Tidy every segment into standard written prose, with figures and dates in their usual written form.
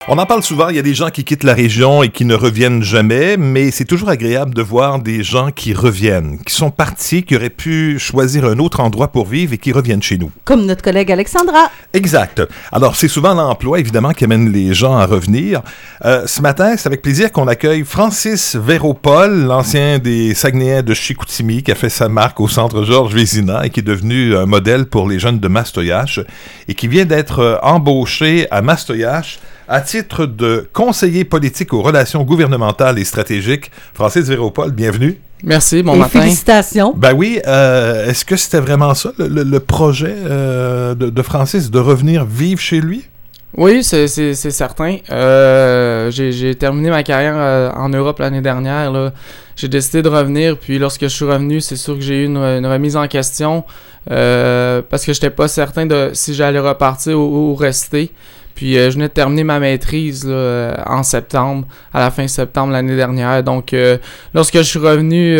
On en parle souvent, il y a des gens qui quittent la région et qui ne reviennent jamais, mais c'est toujours agréable de voir des gens qui reviennent, qui sont partis, qui auraient pu choisir un autre endroit pour vivre et qui reviennent chez nous. Comme notre collègue Alexandra. Exact. Alors, c'est souvent l'emploi, évidemment, qui amène les gens à revenir. Ce matin, c'est avec plaisir qu'on accueille Francis Véropol, l'ancien des Saguenayens de Chicoutimi, qui a fait sa marque au centre Georges Vézina et qui est devenu un modèle pour les jeunes de Mastoyache et qui vient d'être embauché à Mastoyache à titre de conseiller politique aux relations gouvernementales et stratégiques. Francis Véropol, bienvenue. Merci, bon et matin. Félicitations. Ben oui, est-ce que c'était vraiment ça, le projet de Francis, de revenir vivre chez lui? Oui, c'est certain. J'ai terminé ma carrière en Europe l'année dernière. Là. J'ai décidé de revenir, puis lorsque je suis revenu, c'est sûr que j'ai eu une remise en question parce que j'étais pas certain de si j'allais repartir ou rester. Puis je venais de terminer ma maîtrise là, en septembre, à la fin septembre l'année dernière. Donc lorsque je suis revenu,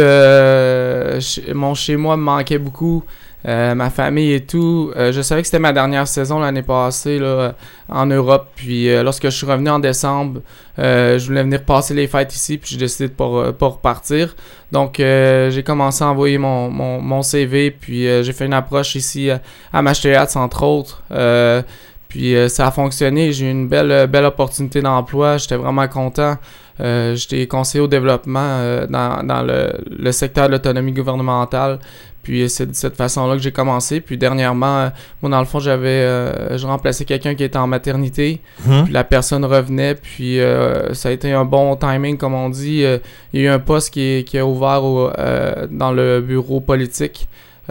mon chez-moi me manquait beaucoup. Ma famille et tout. Je savais que c'était ma dernière saison l'année passée là, en Europe. Puis lorsque je suis revenu en décembre, je voulais venir passer les fêtes ici. Puis j'ai décidé de pas repartir. Donc j'ai commencé à envoyer mon CV. Puis j'ai fait une approche ici à Mastoyache entre autres. Puis ça a fonctionné, j'ai eu une belle opportunité d'emploi, j'étais vraiment content. J'étais conseiller au développement dans le secteur de l'autonomie gouvernementale. Puis c'est de cette façon-là que j'ai commencé. Puis dernièrement, moi dans le fond, je remplaçais quelqu'un qui était en maternité. Puis la personne revenait. Puis ça a été un bon timing, comme on dit. Il y a eu un poste qui a ouvert dans le bureau politique.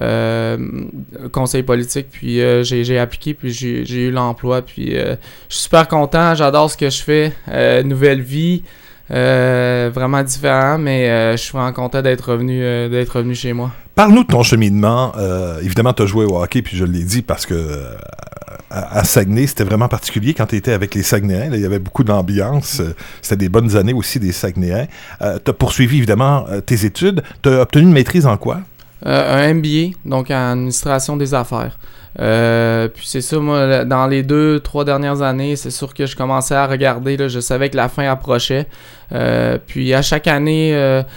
Conseil politique, puis j'ai appliqué, puis j'ai eu l'emploi, puis je suis super content, j'adore ce que je fais, nouvelle vie, vraiment différent, mais je suis vraiment content d'être revenu chez moi. Parle-nous de ton cheminement. Évidemment, tu as joué au hockey, puis je l'ai dit parce que à Saguenay, c'était vraiment particulier quand tu étais avec les Saguenayens. Là, il y avait beaucoup d'ambiance. C'était des bonnes années aussi des Saguenayens. Tu as poursuivi évidemment tes études. Tu as obtenu une maîtrise en quoi? Un MBA, donc en administration des affaires. Puis c'est ça, moi, dans les 2-3 dernières années, c'est sûr que je commençais à regarder, là, je savais que la fin approchait. Puis à chaque année,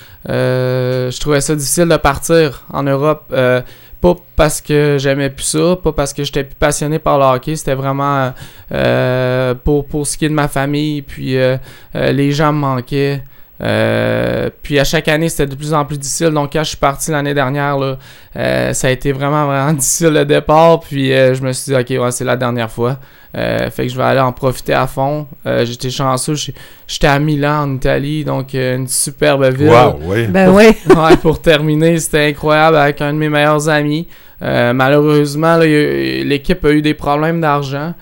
je trouvais ça difficile de partir en Europe. Pas parce que j'aimais plus ça, pas parce que j'étais plus passionné par le hockey, c'était vraiment pour ce qui est de ma famille, puis les gens me manquaient. Puis à chaque année c'était de plus en plus difficile, donc quand je suis parti l'année dernière là, ça a été vraiment difficile le départ, puis je me suis dit ok ouais, c'est la dernière fois, fait que je vais aller en profiter à fond. J'étais chanceux, j'étais à Milan en Italie, donc une superbe ville. Wow, oui. Ben oui. Ouais, pour terminer, c'était incroyable avec un de mes meilleurs amis. Malheureusement là, l'équipe a eu des problèmes d'argent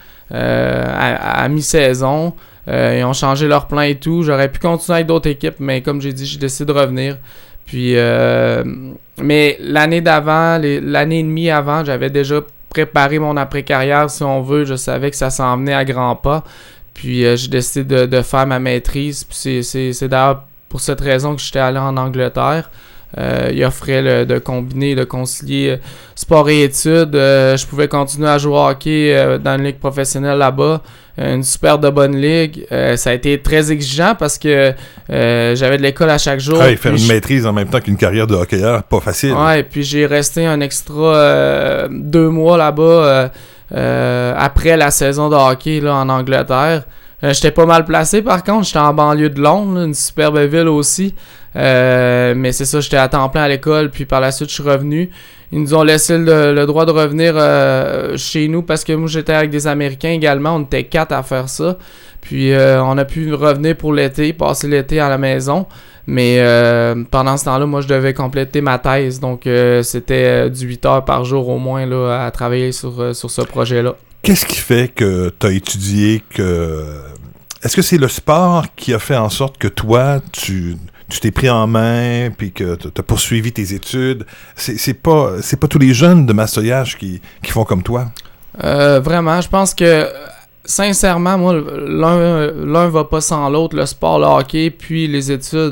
à mi-saison. Ils ont changé leur plan et tout. J'aurais pu continuer avec d'autres équipes, mais comme j'ai dit, j'ai décidé de revenir. Puis, mais l'année d'avant, l'année et demie avant, j'avais déjà préparé mon après-carrière, si on veut. Je savais que ça s'en venait à grands pas. Puis, j'ai décidé de faire ma maîtrise. Puis, c'est d'ailleurs pour cette raison que j'étais allé en Angleterre. Il offrait de combiner, de concilier sport et études. Je pouvais continuer à jouer au hockey dans une ligue professionnelle là-bas. Une super de bonne ligue. Ça a été très exigeant parce que j'avais de l'école à chaque jour. Ouais, faire une maîtrise en même temps qu'une carrière de hockeyeur, pas facile. Ouais, et puis j'ai resté un extra 2 mois là-bas après la saison de hockey là, en Angleterre. J'étais pas mal placé par contre, j'étais en banlieue de Londres, là, une superbe ville aussi. Mais c'est ça, j'étais à temps plein à l'école, puis par la suite je suis revenu. Ils nous ont laissé le droit de revenir chez nous parce que moi j'étais avec des Américains également, on était 4 à faire ça. Puis on a pu revenir pour l'été, passer l'été à la maison. Mais pendant ce temps-là, moi je devais compléter ma thèse, donc c'était du 8 heures par jour au moins là, à travailler sur ce projet-là. Qu'est-ce qui fait que tu as étudié Est-ce que c'est le sport qui a fait en sorte que toi, tu t'es pris en main puis que tu as poursuivi tes études? C'est pas tous les jeunes de Mastoyache qui font comme toi? Vraiment, je pense que sincèrement, moi, l'un va pas sans l'autre, le sport, le hockey, puis les études.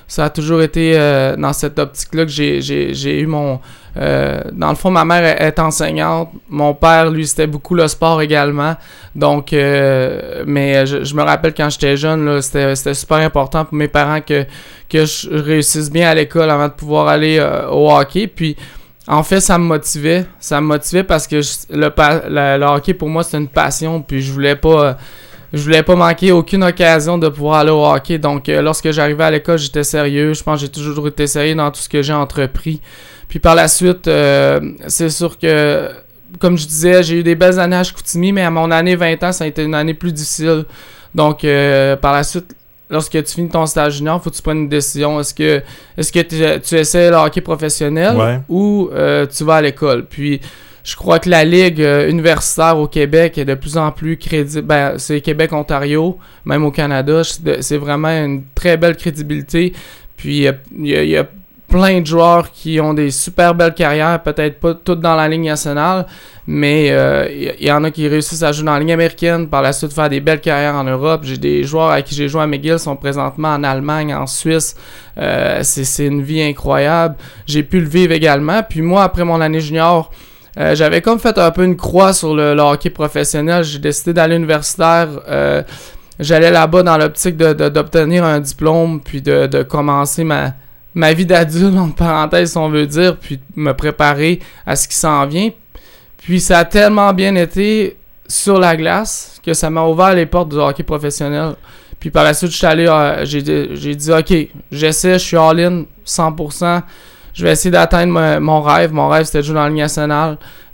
ça a toujours été dans cette optique-là que j'ai eu mon... dans le fond, ma mère est enseignante. Mon père, lui, c'était beaucoup le sport également. Donc, mais je me rappelle quand j'étais jeune, là, c'était super important pour mes parents que je réussisse bien à l'école avant de pouvoir aller au hockey. Puis, en fait, ça me motivait. Ça me motivait parce que le hockey, pour moi, c'était une passion. Puis, je voulais pas manquer aucune occasion de pouvoir aller au hockey. Donc, lorsque j'arrivais à l'école, j'étais sérieux. Je pense que j'ai toujours été sérieux dans tout ce que j'ai entrepris. Puis par la suite, c'est sûr que, comme je disais, j'ai eu des belles années à Chicoutimi, mais à mon année 20 ans, ça a été une année plus difficile. Donc, par la suite, lorsque tu finis ton stage junior, il faut que tu prennes une décision. Est-ce que tu essaies le hockey professionnel ou tu vas à l'école? Puis, je crois que la Ligue universitaire au Québec est de plus en plus crédible. Ben, c'est Québec-Ontario, même au Canada. C'est vraiment une très belle crédibilité. Puis, il y a plein de joueurs qui ont des super belles carrières, peut-être pas toutes dans la Ligue nationale, mais il y en a qui réussissent à jouer dans la Ligue américaine, par la suite faire des belles carrières en Europe. J'ai des joueurs avec qui j'ai joué à McGill sont présentement en Allemagne, en Suisse. C'est une vie incroyable. J'ai pu le vivre également. Puis moi, après mon année junior, j'avais comme fait un peu une croix sur le hockey professionnel. J'ai décidé d'aller universitaire. J'allais là-bas dans l'optique d'obtenir un diplôme, puis de commencer ma vie d'adulte, entre parenthèses, si on veut dire, puis me préparer à ce qui s'en vient. Puis ça a tellement bien été sur la glace que ça m'a ouvert les portes du hockey professionnel. Puis par la suite, je suis allé, j'ai dit, OK, j'essaie, je suis all-in 100%. Je vais essayer d'atteindre mon rêve. Mon rêve, c'était de jouer dans la Ligue nationale.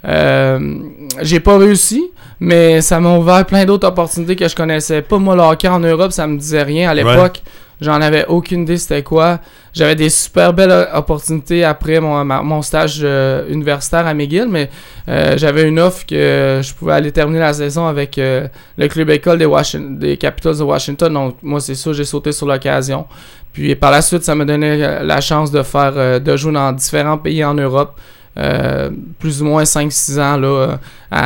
J'ai pas réussi, mais ça m'a ouvert plein d'autres opportunités que je connaissais pas. Moi, le hockey en Europe, ça me disait rien à l'époque. J'en avais aucune idée c'était quoi. J'avais des super belles opportunités après mon stage universitaire à McGill, mais j'avais une offre que je pouvais aller terminer la saison avec le club école des Capitals de Washington. Donc, moi, c'est sûr, j'ai sauté sur l'occasion. Puis par la suite, ça m'a donné la chance de jouer dans différents pays en Europe. Plus ou moins 5-6 ans là,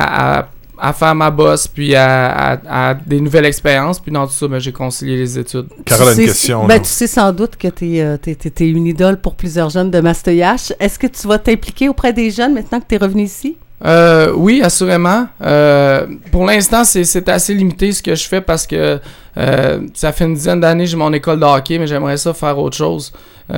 à faire ma bosse, puis à des nouvelles expériences. Puis dans tout ça, j'ai concilié les études. Carole a une question. Tu sais sans doute que t'es une idole pour plusieurs jeunes de Mastoyache. Est-ce que tu vas t'impliquer auprès des jeunes maintenant que tu es revenu ici? Oui, assurément. Pour l'instant, c'est assez limité ce que je fais parce que ça fait une dizaine d'années que j'ai mon école de hockey, mais j'aimerais ça faire autre chose.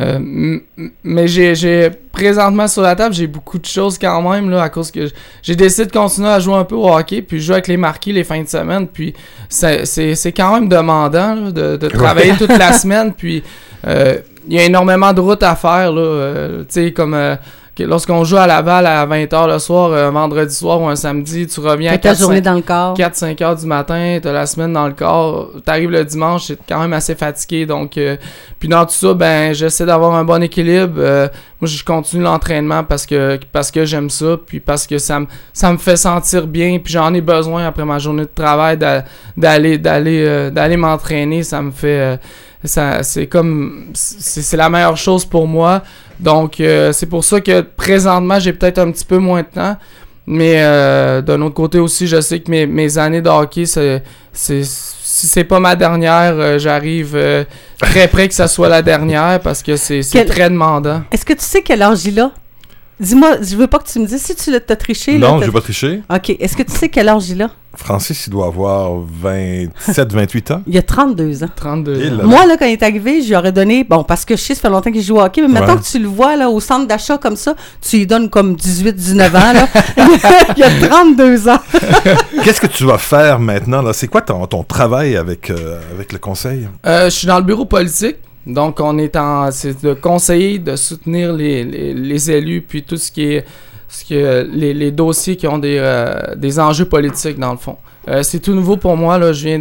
Mais j'ai présentement sur la table, j'ai beaucoup de choses quand même là, à cause que j'ai décidé de continuer à jouer un peu au hockey, puis jouer avec les marquis les fins de semaine, puis c'est quand même demandant là, de travailler toute la semaine, puis il y a énormément de routes à faire là, tu sais comme lorsqu'on joue à Laval à 20h le soir, un vendredi soir ou un samedi, tu reviens à 4-5 heures du matin, t'as la semaine dans le corps, t'arrives le dimanche, c'est quand même assez fatigué. Donc, puis dans tout ça, j'essaie d'avoir un bon équilibre. Moi, je continue l'entraînement parce que j'aime ça, puis parce que ça me fait sentir bien, puis j'en ai besoin après ma journée de travail d'aller m'entraîner. Ça me fait... c'est la meilleure chose pour moi. Donc, c'est pour ça que présentement, j'ai peut-être un petit peu moins de temps. Mais d'un autre côté aussi, je sais que mes années de hockey, si c'est pas ma dernière, j'arrive très près que ça soit la dernière parce que c'est très demandant. Est-ce que tu sais quel âge il a? Dis-moi, je veux pas que tu me dises si tu t'as triché. Non, je vais pas tricher. OK. Est-ce que tu sais quel âge il a? Francis, il doit avoir 27-28 ans. Il a 32 ans. 32 ans. Moi, là, quand il est arrivé, je lui aurais donné... Bon, parce que je sais, ça fait longtemps qu'il joue au hockey, mais maintenant que tu le vois là, au centre d'achat comme ça, tu lui donnes comme 18-19 ans. Là. Il a 32 ans. Qu'est-ce que tu vas faire maintenant? Là? C'est quoi ton travail avec le conseil? Je suis dans le bureau politique. Donc, c'est de conseiller, de soutenir les élus, puis tout ce qui est les dossiers qui ont des enjeux politiques, dans le fond. C'est tout nouveau pour moi, là. Je viens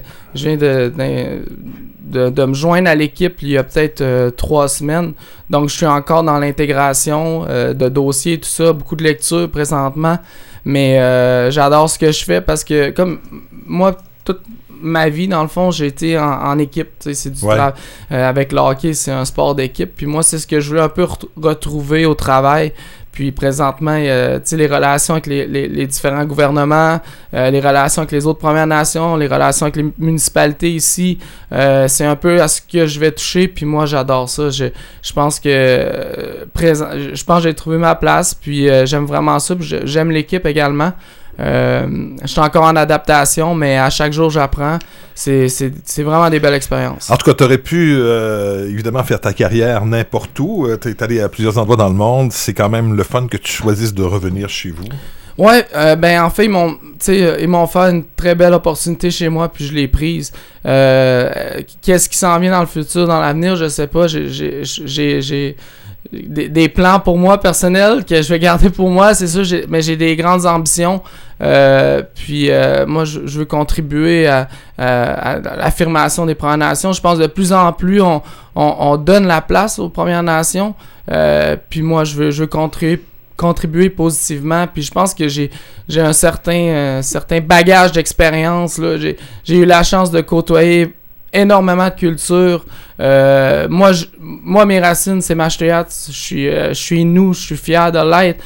de me joindre à l'équipe il y a peut-être 3 semaines. Donc, je suis encore dans l'intégration de dossiers et tout ça, beaucoup de lectures présentement. Mais j'adore ce que je fais parce que, comme moi, toute ma vie, dans le fond, j'ai été en équipe. C'est du travail. Avec le hockey, c'est un sport d'équipe. Puis moi, c'est ce que je voulais un peu retrouver au travail. Puis présentement, les relations avec les différents gouvernements, les relations avec les autres Premières Nations, les relations avec les municipalités ici, c'est un peu à ce que je vais toucher. Puis moi, j'adore ça. Je pense que j'ai trouvé ma place. Puis j'aime vraiment ça. Puis j'aime l'équipe également. Je suis encore en adaptation, mais à chaque jour j'apprends. C'est vraiment des belles expériences. En tout cas, tu aurais pu évidemment faire ta carrière n'importe où. Tu es allé à plusieurs endroits dans le monde. C'est quand même le fun que tu choisisses de revenir chez vous. Ouais, en fait, ils m'ont fait une très belle opportunité chez moi, puis je l'ai prise. Qu'est-ce qui s'en vient dans le futur, dans l'avenir, je sais pas. J'ai des plans pour moi personnels que je vais garder pour moi, c'est sûr, mais j'ai des grandes ambitions. Puis moi, je veux contribuer à l'affirmation des Premières Nations. Je pense que de plus en plus, on donne la place aux Premières Nations. Puis moi, je veux contribuer positivement. Puis je pense que j'ai un certain bagage d'expérience, là. J'ai eu la chance de côtoyer énormément de culture. Moi, mes racines, c'est Mashteuiat. Je suis Innu, je suis fier de l'être.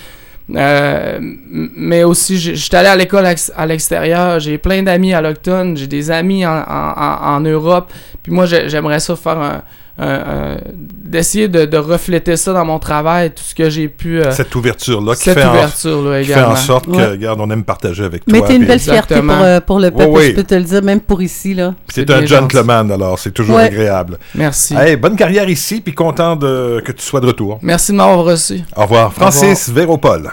Mais aussi, je suis allé à l'école à l'extérieur. J'ai plein d'amis allochtones. J'ai des amis en Europe. Puis moi, j'aimerais ça faire d'essayer de refléter ça dans mon travail, tout ce que j'ai pu... cette ouverture-là qui également. fait en sorte que, regarde, on aime partager avec toi. Mais t'es une belle fierté pour le peuple, je peux te le dire, même pour ici, là. C'est un gentleman, alors, c'est toujours agréable. Merci. Hey, bonne carrière ici, puis content que tu sois de retour. Merci de m'avoir reçu. Au revoir. Francis Véropol.